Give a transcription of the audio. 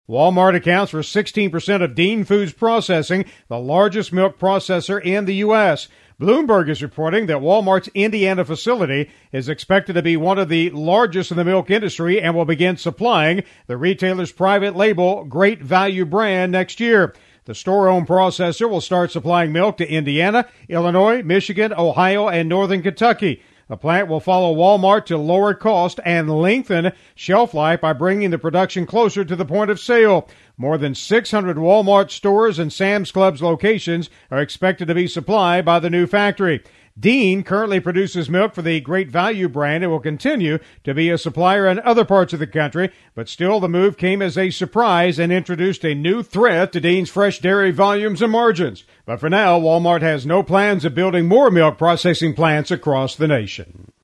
Walmart accounts for 16% of Dean Foods Processing, the largest milk processor in the U.S. Bloomberg is reporting that Walmart's Indiana facility is expected to be one of the largest in the milk industry and will begin supplying the retailer's private label Great Value brand next year. The store-owned processor will start supplying milk to Indiana, Illinois, Michigan, Ohio, and northern Kentucky. The plant will follow Walmart to lower cost and lengthen shelf life by bringing the production closer to the point of sale. More than 600 Walmart stores and Sam's Club's locations are expected to be supplied by the new factory. Dean currently produces milk for the Great Value brand and will continue to be a supplier in other parts of the country, but still the move came as a surprise and introduced a new threat to Dean's fresh dairy volumes and margins. But for now, Walmart has no plans of building more milk processing plants across the nation.